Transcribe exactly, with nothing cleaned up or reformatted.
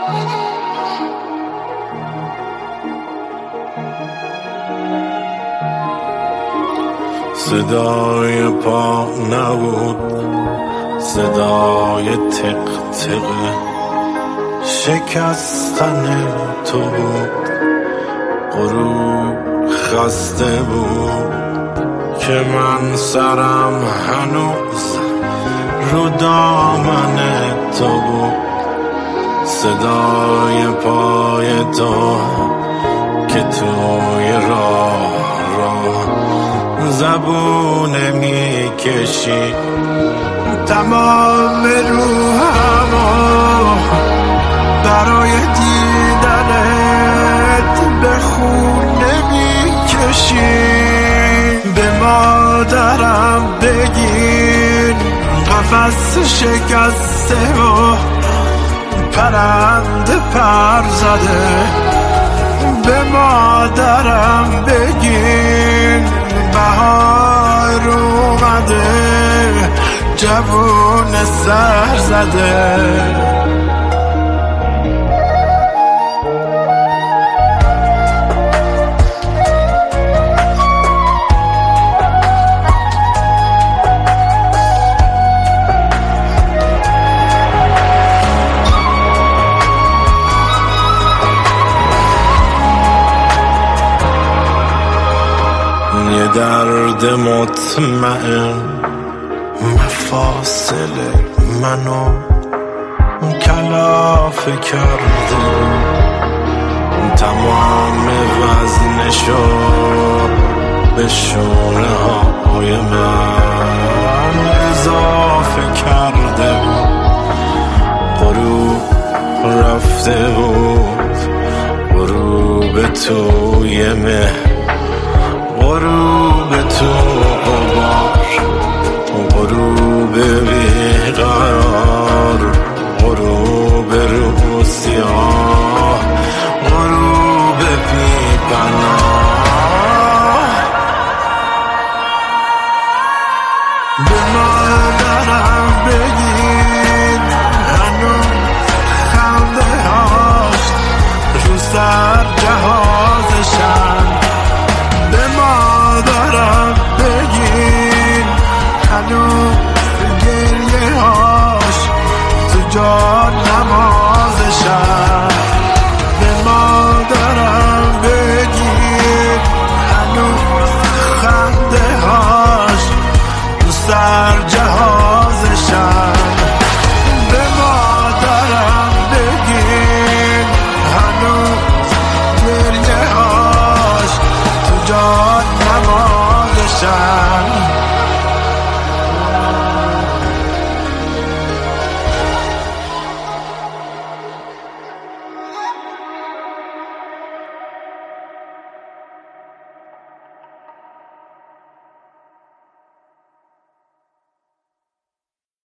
صدای پا نبود، صدای تق تق شکستن تو بود. غروب خسته بود که من سرم هنوز رو دامن تو بود. صدای پای تو که توی راه راه زبونه میکشی، تمام روحمو برای دیدنت به خونه میکشی. به مادرم بگین قفس شکسته و پرنده پر زده. به مادرم بگین بهار اومده، جوون سر زده. یه درد مطمئن مفاصل منو کلافه کرده، تمام وزنشو به شونه های من اضافه کرده. غروب رفته بود، غروب توی مه، غروب تو غبار، غروب بیقرار، غروب رو سیاه، غروب بی پناه. به مادرم بگین هنوز خنده هاش رو سر جهازشن. به مادرم بگین هنوز گریه هاش تو جان نمازشن. به مادرم بگین هنوز خنده هاش تو سر جهازشن. به مادرم بگین هنوز گریه هاش تو جان نمازشن.